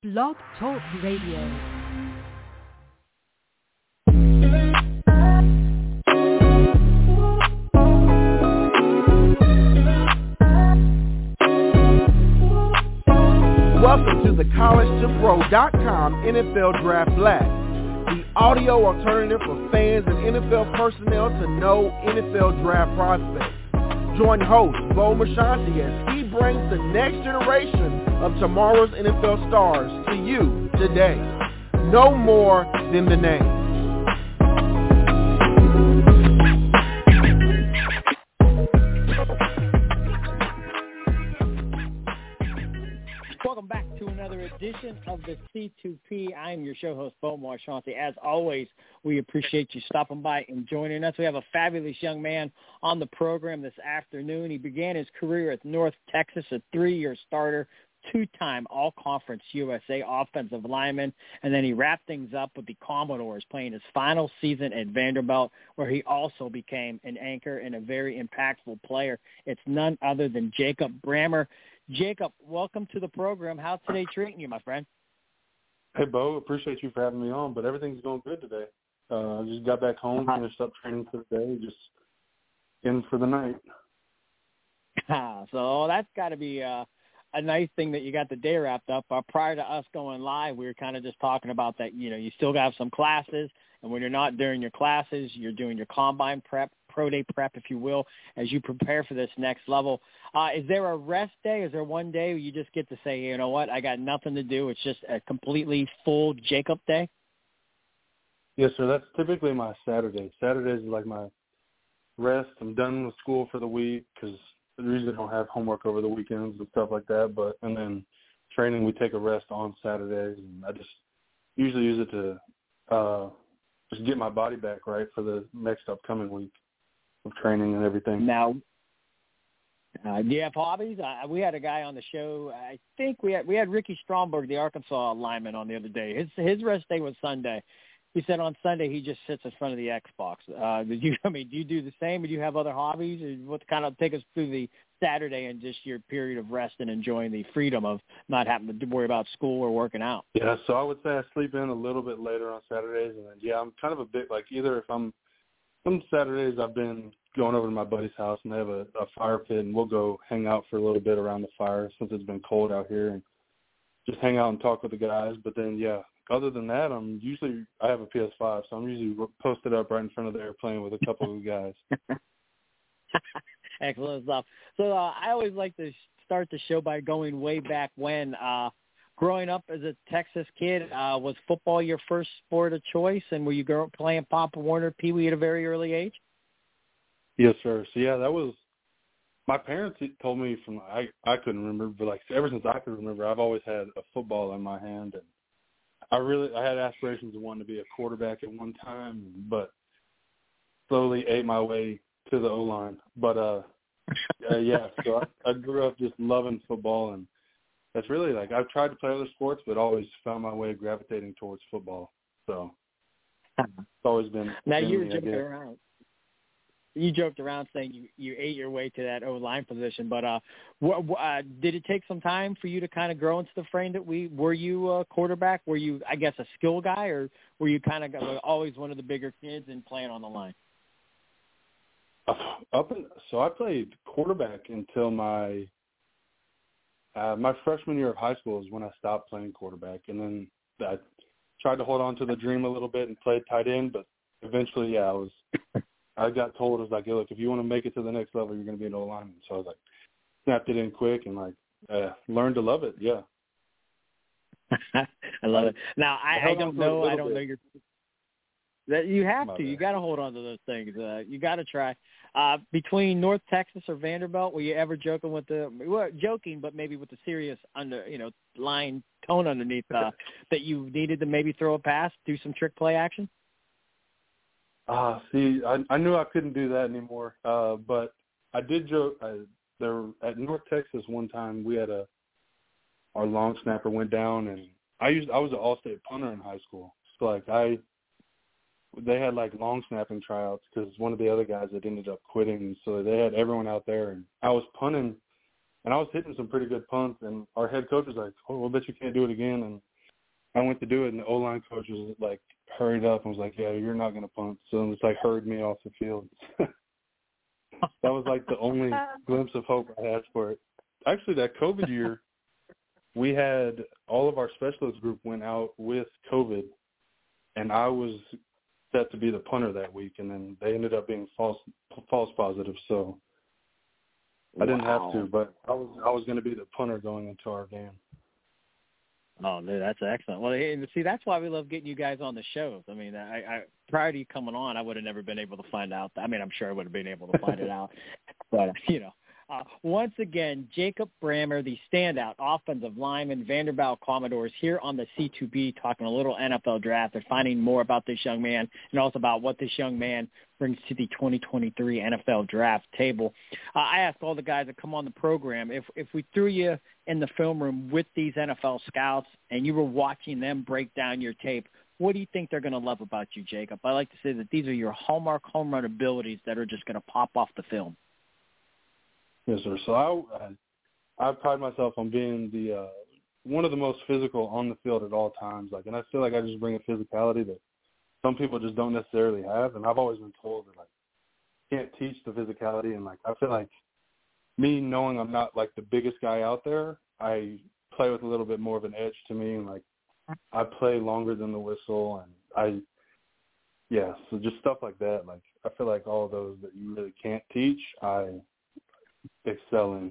Blog Talk Radio. Welcome to the CollegeToPro.com NFL Draft Blast, the audio alternative for fans and NFL personnel to know NFL draft prospects. Join host Bo Marchionte as he brings the next generation of tomorrow's NFL stars to you today. No more than the name. Welcome back to another edition of the C2P. I'm your show host, Bo Marchionte. As always, we appreciate you stopping by and joining us. We have a fabulous young man on the program this afternoon. He began his career at North Texas, a 3-year starter, 2-time All-Conference USA offensive lineman, and then he wrapped things up with the Commodores, playing his final season at Vanderbilt, where he also became an anchor and a very impactful player. It's none other than Jacob Brammer. Jacob, welcome to the program. How's today treating you, my friend? Hey, Bo, appreciate you for having me on, but everything's going good today. I just got back home, finished up training for the day, just in for the night. So that's got to be a nice thing that you got the day wrapped up. Prior to us going live, we were kind of just talking about that, you know, you still got some classes, and when you're not during your classes, you're doing your combine prep, pro day prep, if you will, as you prepare for this next level. Is there a rest day? Is there one day where you just get to say, you know what, I got nothing to do. It's just a completely full Jacob day? Yes, sir. That's typically my Saturday. Saturdays is like my rest. I'm done with school for the week because I usually don't have homework over the weekends and stuff like that. And then training, we take a rest on Saturdays, and I just usually use it to just get my body back right for the next upcoming week of training and everything. Now, do you have hobbies? We had a guy on the show. I think we had Ricky Stromberg, the Arkansas lineman, on the other day. His rest day was Sunday. He said on Sunday he just sits in front of the Xbox. Do you do the same? Or do you have other hobbies? Or what kind of take us through the Saturday and just your period of rest and enjoying the freedom of not having to worry about school or working out? Yeah, so I would say I sleep in a little bit later on Saturdays, and then I'm kind of a bit like either if some Saturdays I've been going over to my buddy's house and they have a fire pit, and we'll go hang out for a little bit around the fire since it's been cold out here and just hang out and talk with the guys. But then, other than that, I have a PS5, so I'm usually posted up right in front of there playing with a couple of guys. Excellent stuff. So I always like to start the show by going way back when. Growing up as a Texas kid, was football your first sport of choice, and were you playing Pop Warner, Pee Wee at a very early age? Yes, sir. So, that was – my parents told me from I couldn't remember, but, like, ever since I could remember, I've always had a football in my hand. And I had aspirations of wanting to be a quarterback at one time, but slowly ate my way to the O-line. But, so I grew up just loving football, and that's really, like, I've tried to play other sports, but always found my way gravitating towards football. So it's always been – Now, you were joking around. You joked around saying you ate your way to that O-line position, but did it take some time for you to kind of grow into the frame that were you a quarterback? Were you, I guess, a skill guy, or were you kind of always one of the bigger kids and playing on the line? So I played quarterback until my freshman year of high school is when I stopped playing quarterback, and then I tried to hold on to the dream a little bit and played tight end, but eventually, I got told, I was like, hey, look, if you want to make it to the next level, you're going to be an O-lineman. So I was like, snapped it in quick and, learned to love it, yeah. I love it. Now, I don't know you have to. You got to hold on to those things. You got to try. Between North Texas or Vanderbilt, were you ever joking but maybe with the serious line tone underneath that you needed to maybe throw a pass, do some trick play action? I knew I couldn't do that anymore, but I did joke. At North Texas one time, we had our long snapper went down, and I was an all-state punter in high school. So they had long snapping tryouts because one of the other guys had ended up quitting, so they had everyone out there, and I was punting, and I was hitting some pretty good punts, and our head coach was like, "Oh, I bet you can't do it again," and I went to do it, and the O-line coach was like, hurried up and was like, yeah, you're not going to punt. So it's like hurried me off the field. That was like the only glimpse of hope I had for it. Actually, that COVID year, we had all of our specialist group went out with COVID, and I was set to be the punter that week, and then they ended up being false positive. So I didn't have to, but I was going to be the punter going into our game. Oh, dude, that's excellent. Well, see, that's why we love getting you guys on the shows. I mean, I prior to you coming on, I would have never been able to find out. I mean, I'm sure I would have been able to find it out. But, once again, Jacob Brammer, the standout offensive lineman, Vanderbilt Commodores, here on the C2B, talking a little NFL draft and finding more about this young man and also about what this young man brings to the 2023 NFL draft table. I asked all the guys that come on the program, if we threw you in the film room with these NFL scouts and you were watching them break down your tape, what do you think they're going to love about you, Jacob? I like to say that these are your hallmark home run abilities that are just going to pop off the film. Yes, sir. So I pride myself on being the one of the most physical on the field at all times. Like, and I feel like I just bring a physicality that some people just don't necessarily have. And I've always been told that, like, can't teach the physicality. And, like, I feel like me knowing I'm not, like, the biggest guy out there, I play with a little bit more of an edge to me. And, like, I play longer than the whistle. And so just stuff like that. Like, I feel like all of those that you really can't teach, I excel in.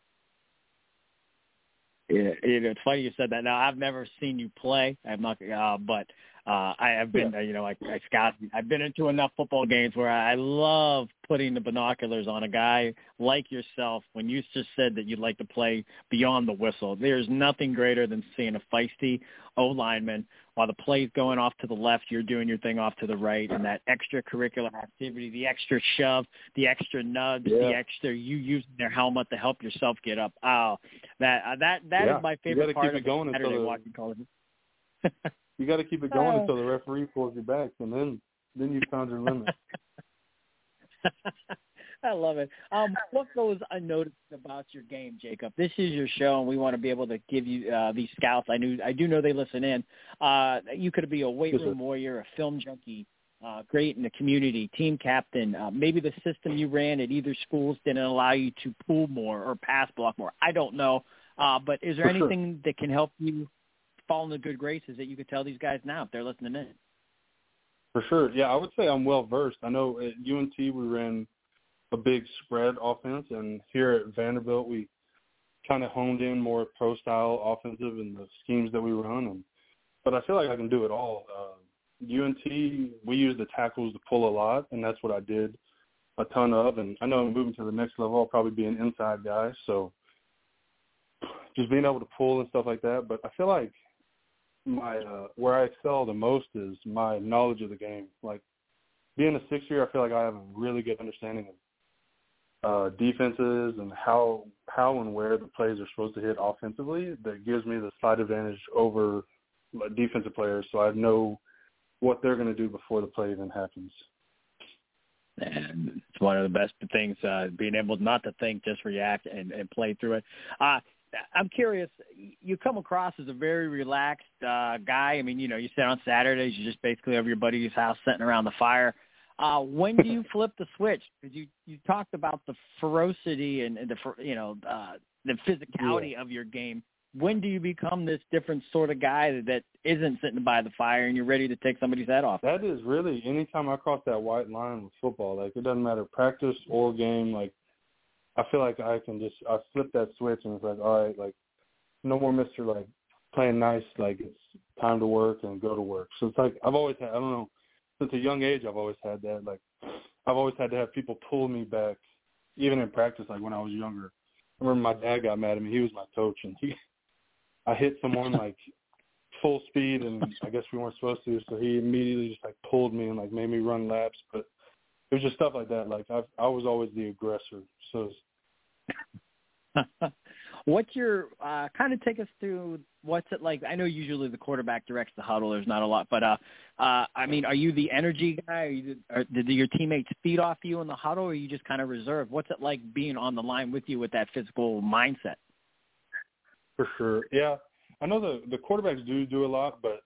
Yeah, it's funny you said that. Now, I've never seen you play. I'm not, but I have been, I scout. I've been into enough football games where I love putting the binoculars on a guy like yourself. When you just said that you'd like to play beyond the whistle, there's nothing greater than seeing a feisty O-lineman while the play's going off to the left, you're doing your thing off to the right, and that extracurricular activity, the extra shove, the extra nudge, the extra you using their helmet to help yourself get up. Oh, that is my favorite part of Saturday watching college. You got to keep it going until the referee pulls you back, and then you found your limit. I love it. What goes unnoticed about your game, Jacob? This is your show, and we want to be able to give you these scouts. I do know they listen in. You could be a weight room warrior, a film junkie, great in the community, team captain. Maybe the system you ran at either schools didn't allow you to pull more or pass block more. I don't know. But is there anything that can help you fall in the good graces that you could tell these guys now if they're listening in? For sure. Yeah, I would say I'm well-versed. I know at UNT we ran a big spread offense, and here at Vanderbilt we kind of honed in more pro-style offensive in the schemes that we run. But I feel like I can do it all. UNT, we use the tackles to pull a lot, and that's what I did a ton of. And I know moving to the next level, I'll probably be an inside guy, so just being able to pull and stuff like that. But I feel like my where I excel the most is my knowledge of the game. Like, being a sixth-year, I feel like I have a really good understanding of defenses and how and where the plays are supposed to hit offensively. That gives me the slight advantage over defensive players, so I know what they're going to do before the play even happens. And it's one of the best things, being able not to think, just react and play through it. I'm curious, you come across as a very relaxed guy. I mean, you sit on Saturdays, you're just basically over your buddy's house sitting around the fire. When do you flip the switch? Because you talked about the ferocity and the physicality of your game. When do you become this different sort of guy that isn't sitting by the fire and you're ready to take somebody's head off? That is really anytime I cross that white line with football. Like, it doesn't matter practice or game. Like, I feel like I flip that switch and it's like, all right, like, no more Mr. like playing nice. Like, it's time to work and go to work. So it's like I've always had, I don't know, since a young age I've always had that. Like, I've always had to have people pull me back, even in practice. Like, when I was younger, I remember my dad got mad at me. He was my coach, and I hit someone like full speed, and I guess we weren't supposed to, so he immediately just like pulled me and like made me run laps. But it was just stuff like that. Like, I was always the aggressor. So what's your kind of take us through what's it like? I know usually the quarterback directs the huddle. There's not a lot, but I mean, are you the energy guy? Did your teammates feed off you in the huddle, or are you just kind of reserved? What's it like being on the line with you with that physical mindset? For sure. Yeah. I know the quarterbacks do a lot, but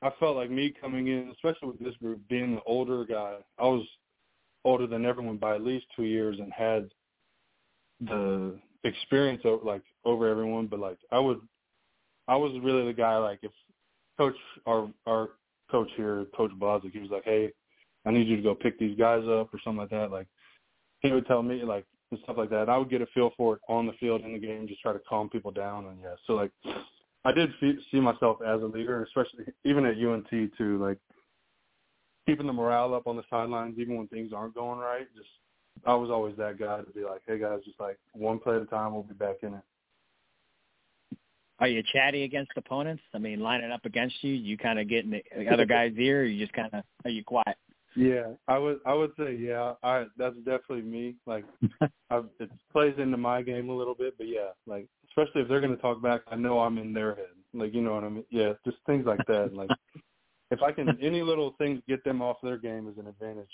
I felt like me coming in, especially with this group, being the older guy, I was older than everyone by at least 2 years and had the experience over everyone. But like I was really the guy, like if our coach here, Coach Bozic, he was like, hey, I need you to go pick these guys up or something like that. Like he would tell me like and stuff like that. And I would get a feel for it on the field in the game, just try to calm people down. And yeah, so like I did see myself as a leader, especially even at UNT too, like keeping the morale up on the sidelines, even when things aren't going right. Just I was always that guy to be like, hey guys, just like one play at a time, we'll be back in it. Are you chatty against opponents? I mean, lining up against you, you kind of get in the other guy's ear, or you just kind of are you quiet? Yeah, I would say yeah. That's definitely me. Like it plays into my game a little bit, but yeah, like especially if they're going to talk back, I know I'm in their head. Like you know what I mean? Yeah, just things like that. Like if I can, any little things get them off their game is an advantage.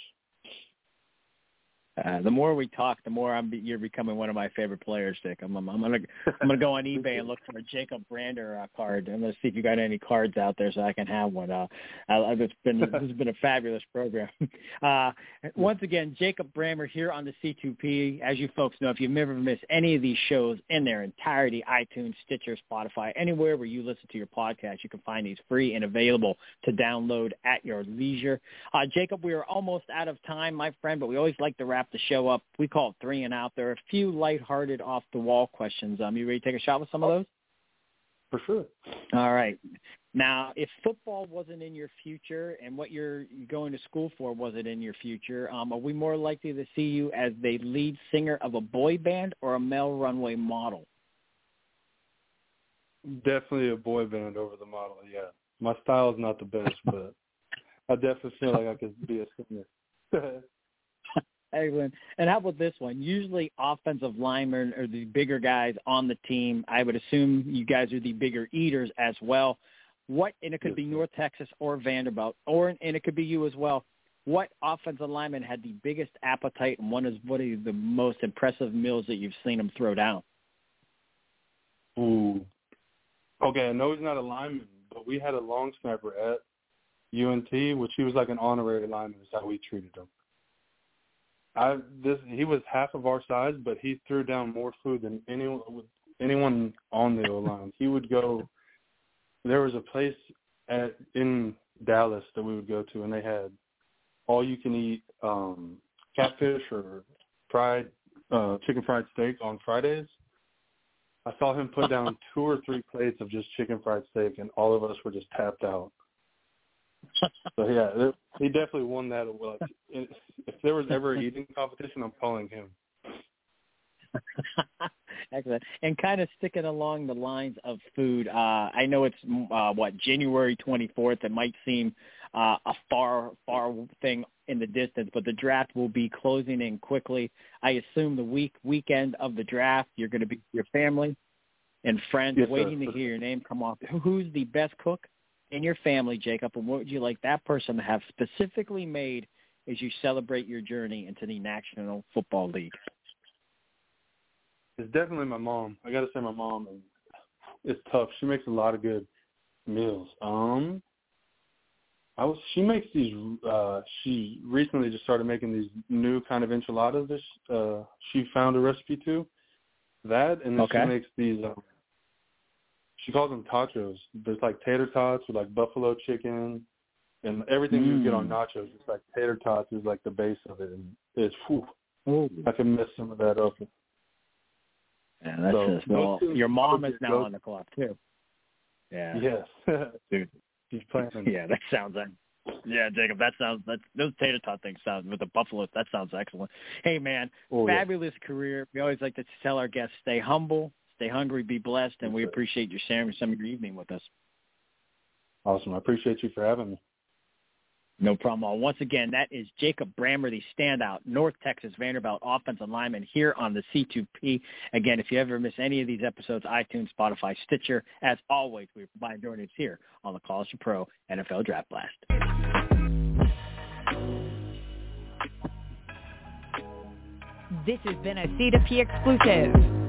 The more we talk, the more you're becoming one of my favorite players, Dick. I'm gonna go on eBay and look for a Jacob Brander card. I'm gonna see if you got any cards out there so I can have one. This has been a fabulous program. Once again, Jacob Brander here on the C2P. As you folks know, if you've never missed any of these shows in their entirety, iTunes, Stitcher, Spotify, anywhere where you listen to your podcast, you can find these free and available to download at your leisure. Jacob, we are almost out of time, my friend, but we always like to wrap the show up. We call it 3 and Out. There are a few lighthearted, off-the-wall questions. You ready to take a shot with some of those? For sure. All right. Now, if football wasn't in your future and what you're going to school for wasn't in your future, are we more likely to see you as the lead singer of a boy band or a male runway model? Definitely a boy band over the model, yeah. My style is not the best, but I definitely feel like I could be a singer. Excellent. And how about this one? Usually offensive linemen are the bigger guys on the team. I would assume you guys are the bigger eaters as well. And it could be North Texas or Vanderbilt, and it could be you as well. What offensive lineman had the biggest appetite, and what are the most impressive meals that you've seen him throw down? Ooh. Okay, I know he's not a lineman, but we had a long snapper at UNT, which he was like an honorary lineman is how we treated him. He was half of our size, but he threw down more food than anyone on the O-line. He would go – there was a place in Dallas that we would go to, and they had all-you-can-eat catfish or chicken fried steak on Fridays. I saw him put down 2 or 3 plates of just chicken fried steak, and all of us were just tapped out. So, yeah, he definitely won that. If there was ever an eating competition, I'm calling him. Excellent. And kind of sticking along the lines of food, I know it's, January 24th. It might seem a far thing in the distance, but the draft will be closing in quickly. I assume the weekend of the draft, you're going to be with your family and friends waiting to hear your name come off. Who's the best cook in your family, Jacob, and what would you like that person to have specifically made as you celebrate your journey into the National Football League? It's definitely my mom. I got to say my mom. It's tough. She makes a lot of good meals. She makes these. She recently just started making these new kind of enchiladas. She found a recipe to that, and then she makes these. She calls them tachos. There's like tater tots with like buffalo chicken and everything you get on nachos. It's like tater tots is like the base of it. And it's, I can mess some of that up. Yeah, that's your mom is now on the clock too. Yeah. Yes. Dude. She's planning. Yeah, that sounds Jacob, those tater tot things sound with the buffalo. That sounds excellent. Hey man, fabulous career. We always like to tell our guests, stay humble, stay hungry, be blessed, and we appreciate you sharing some of your evening with us. Awesome. I appreciate you for having me. No problem. Once again, that is Jacob Brander, the standout North Texas Vanderbilt offensive lineman here on the C2P. Again, if you ever miss any of these episodes, iTunes, Spotify, Stitcher, as always, we provide joining us here on the College to Pro NFL Draft Blast. This has been a C2P exclusive.